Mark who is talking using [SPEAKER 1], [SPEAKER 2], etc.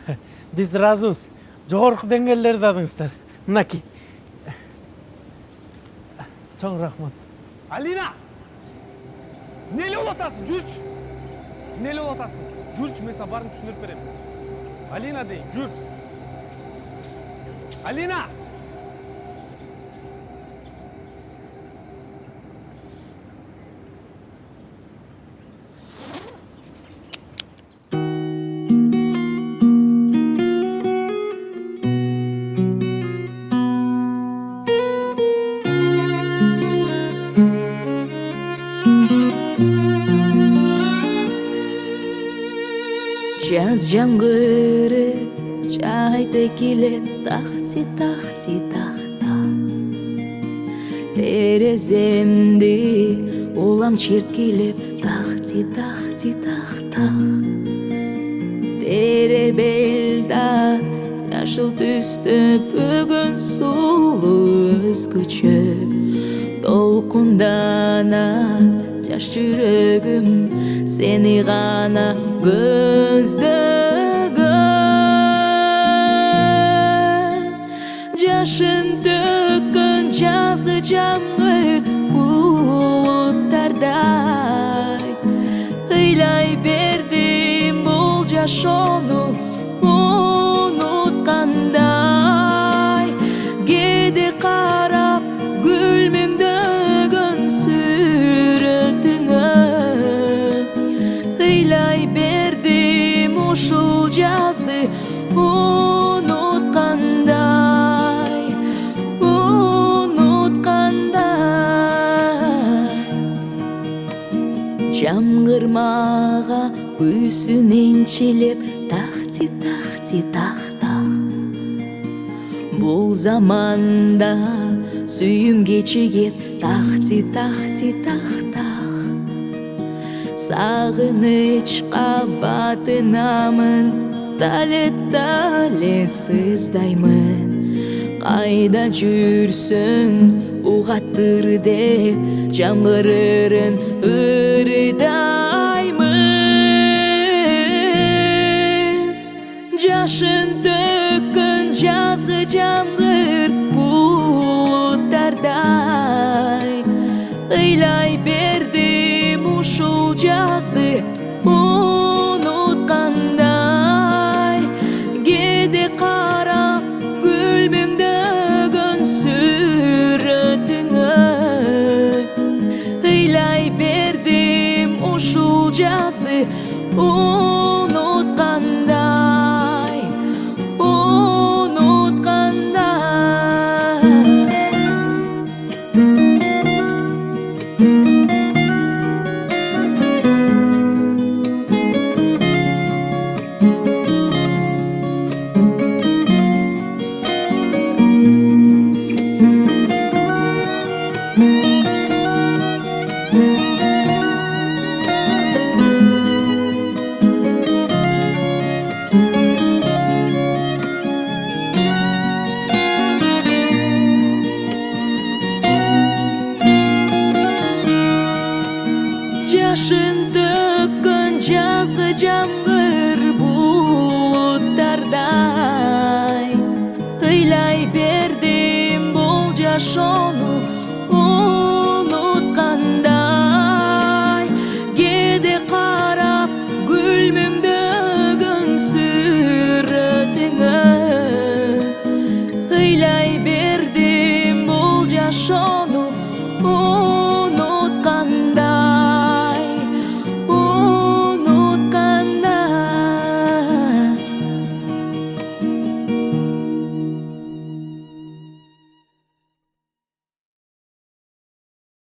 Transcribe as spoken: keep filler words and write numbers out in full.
[SPEAKER 1] Биз ыраазыбыз. Жогорку деңгээлдерди алыңыздар. Мынакей. Чоң рахмат.
[SPEAKER 2] Алина! Неле болуп атасың? Жүрчү. Неле болуп атасың? Жүрчү, мен сага баарын түшүндүрүп берем. Алина дейин, жүр. Алина!
[SPEAKER 3] Жаз жаңгыры чайдай келет, тахти тахти тахта. Тереземди улам черткилеп, тахти тахти тахта. Теребелда жашыл түстө бүгүн сулуу өзгөчө. Толкунданат жаш жүрөгүм сени гана көздөгөн. Жашын төккөн жазгы жаңгыр булуттардай, ыйлай бердим бул жашоону унуткандай. Кээде карап күлмүңдөгөн сүрөтүңө, ыйлай бердим ушул жазды унуткандай, унуткандай. Жамгырмага күүсүн энчилеп, тахти тахти тахта. Бул заманда сүйүм кечигет, тахти тахти тахта. Сагынычка батынамын, тале тале сыздаймын. Кайда жүрсөң угаттыр деп, жаңгырырын ырдаймын. Жашын төккөн жазгы жаңгыр булуттардай, ыйлай бердим ушул жазды унуткандай. Кээде карап күлмүңдөгөн сүрөтүңө, ыйлай бердим ушул жазды унуткандай, унуткандай. Жашын төккөн жазгы жаңгыр булуттардай, ыйлай бердим бул жашоону